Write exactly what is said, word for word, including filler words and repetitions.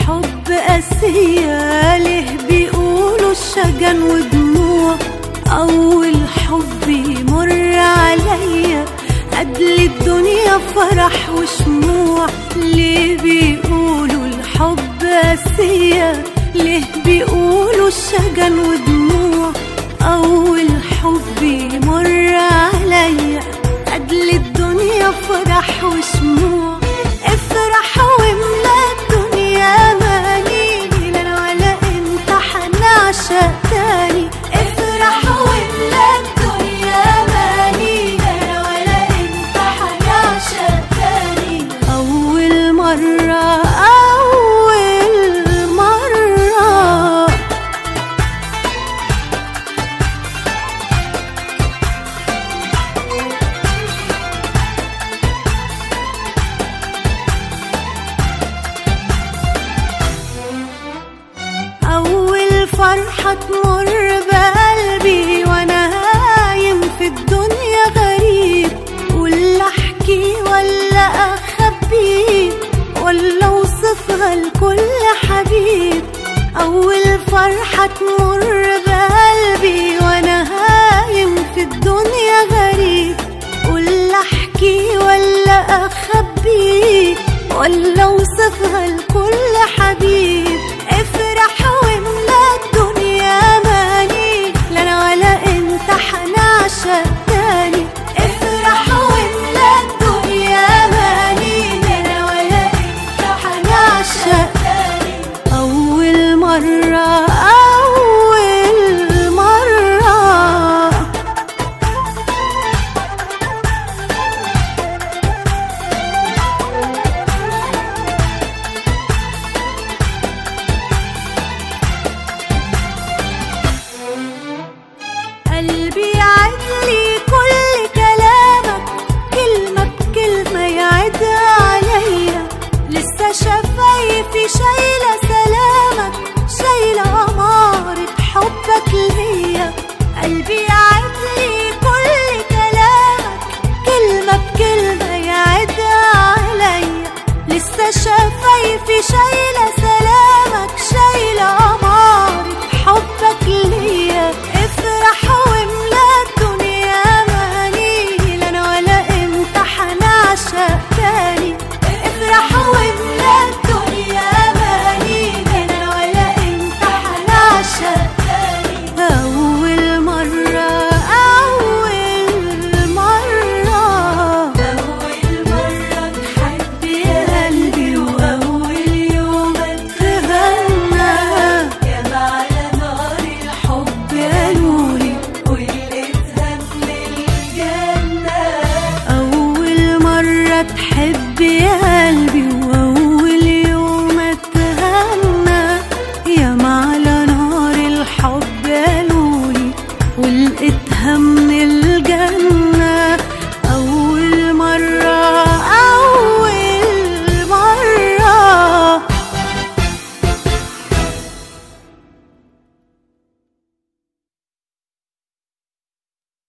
الحب قاسية، ليه بيقولوا الشجن ودموع؟ أول حب يمر عليا قبل الدنيا فرح وشموع. ليه بيقولوا الحب قاسية، ليه بيقولوا الشجن ودموع؟ أول حب يمر عليا قبل الدنيا فرح وشموع. افرح واملا الدنيا ماني، لا انا ولا انت حنعشق تاني. افرح واملا الدنيا ماني، لا انا ولا انت حنعشق تاني. اول مرة اول مرة أول فرحة تمر بقلبي وأنا هايم في الدنيا غريب. ولا أحكي ولا أخبي ولا أوصفها لكل حبيب. أول فرحة تمر بقلبي وأنا هايم في الدنيا غريب. ولا أحكي ولا أخبي ولا أوصفها لكل حبيب. افرح واملا الدنيا ماني، لا انا ولا انت حنعشق تاني. افرح واملا الدنيا ماني، لا انا ولا انت حنعشق تاني. اول مرة اول مرة قلبي يعدلي كل كلامك، كلمة بكلمة يعدها عليا. لسه شفايفي شايلة سلامك، شايلة أمارة حبك ليا. قلبي يعدلي كل كلامك، كلمة بكلمة يعدها عليا. لسه شفايفي شايلة سلامك،